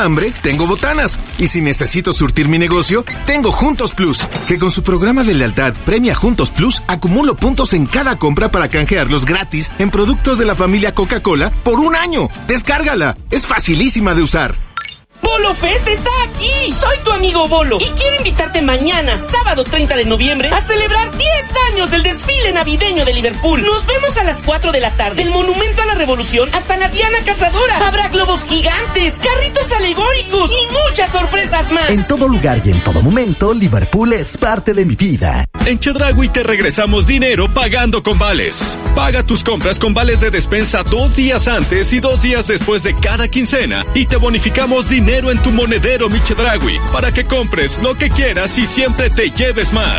hambre, tengo botanas. Y si necesito surtir mi negocio, tengo Juntos Plus, que con su programa de lealtad premia Juntos Plus, acumulo puntos en cada compra para canjearlos gratis en productos de la familia Coca-Cola por un año. Descárgala, es facilísima de usar. ¡Bolo Fest está aquí! Soy tu amigo Bolo y quiero invitarte mañana, sábado 30 de noviembre, a celebrar 10 años del desfile navideño de Liverpool. Nos vemos a las 4 de la tarde, del Monumento a la Revolución hasta la Diana Cazadora. Habrá globos gigantes, carritos alegóricos y muchas sorpresas más. En todo lugar y en todo momento, Liverpool es parte de mi vida. En Chedraui te regresamos dinero pagando con vales. Paga tus compras con vales de despensa 2 días antes y 2 días después de cada quincena y te bonificamos dinero en tu monedero, mi Chedraui, para que compres lo que quieras y siempre te lleves más.